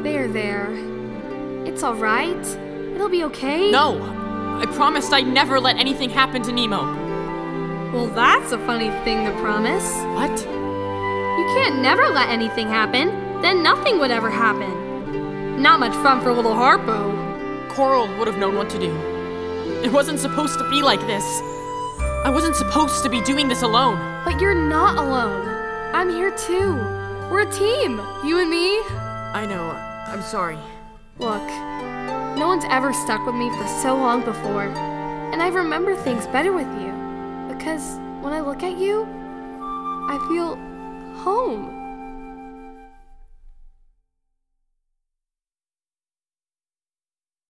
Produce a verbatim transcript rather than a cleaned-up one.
There, there. It's alright. It'll be okay. No! I promised I'd never let anything happen to Nemo. Well, that's a funny thing to promise. What? You can't never let anything happen. Then nothing would ever happen. Not much fun for little Harpo. Coral would have known what to do. It wasn't supposed to be like this. I wasn't supposed to be doing this alone. But you're not alone. I'm here too. We're a team, you and me. I know. I'm sorry. Look, no one's ever stuck with me for so long before, and I remember things better with you, because when I look at you, I feel home.